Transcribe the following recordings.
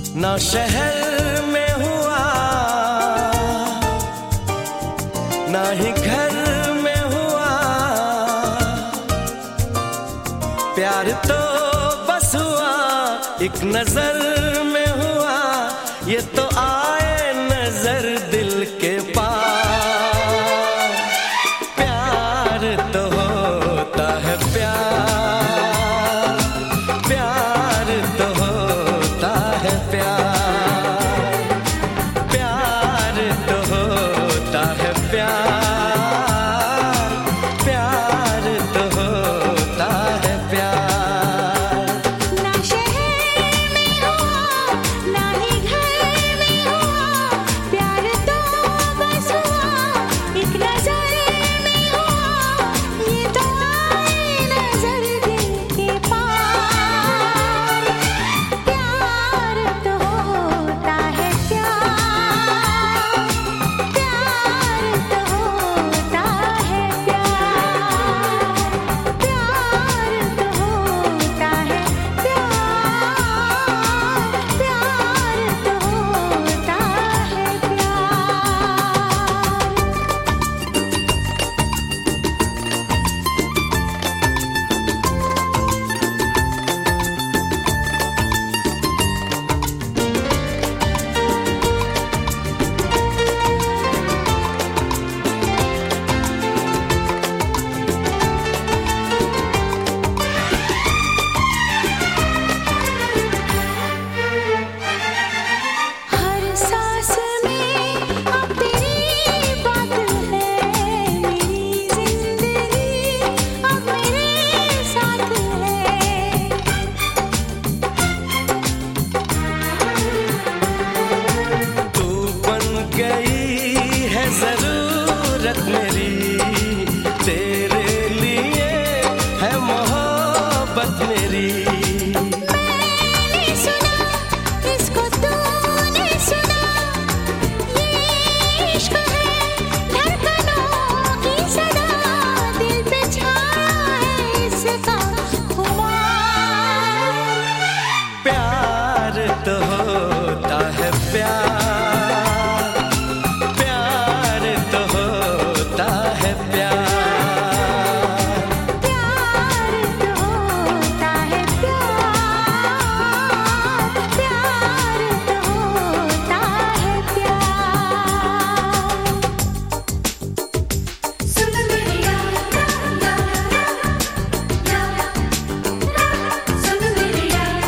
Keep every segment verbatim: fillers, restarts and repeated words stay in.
ना शहर में हुआ ना ही घर में हुआ, प्यार तो बस हुआ एक नजर में हुआ, ये तो आए नजर दिल के पार। प्यार तो होता है प्यार, प्यार तो होता है प्यार, प्यार तो होता है प्यार, प्यार तो होता है प्यार। ना शहर में हुआ ना ही घर में हुआ, प्यार तो बस हुआ एक नजर में हुआ, ये तो आए नजर दिल के पार। प्यार तो होता है प्यार, प्यार तो होता है प्यार, प्यार तो होता है प्यार, प्यार तो होता है हर सांस में अब तेरी बात है, मेरी जिंदगी अब मेरे साथ है। तू बन गई है जरूरत मेरी, तेरे लिए है मोहब्बत मेरी। मैंने सुना इसको तूने सुना, ये इश्क है धड़कनों की सदा, दिल पे छाया है इसका खुमार। प्यार तो होता है प्यार, प्यार तो होता है प्यार, प्यार तो होता है प्यार, प्यार तो होता है प्यार। सुन मेरी यार सुन मेरी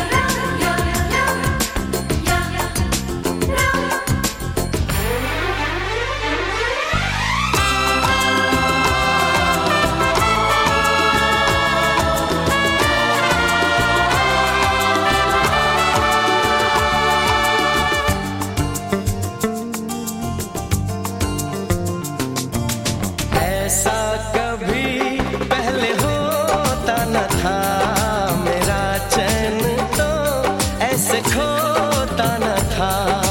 ऐसा कभी पहले होता न था, मेरा चैन तो ऐसे खोता न था।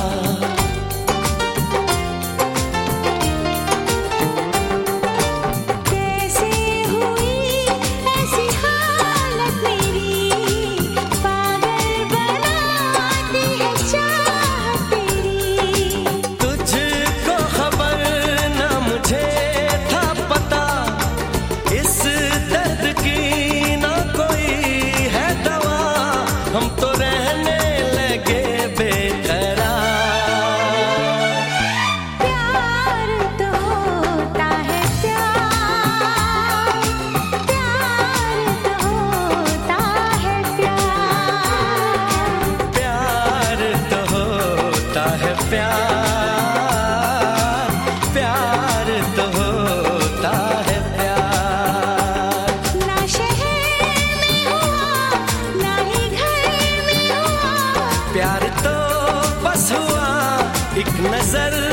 कैसे हुई ऐसी हालत मेरी, पागल बनाती है चाहत तेरी। तुझको खबर न मुझे था पता, इस दर्द की ना कोई है दवा, हम तो रहने लगे बेकरार। प्यार तो होता है प्यार, प्यार तो होता है प्यार, प्यार तो होता है प्यार, प्यार तो होता है प्यार। ना शहर में हुआ ना ही घर में हुआ, प्यार तो बस हुआ एक नजर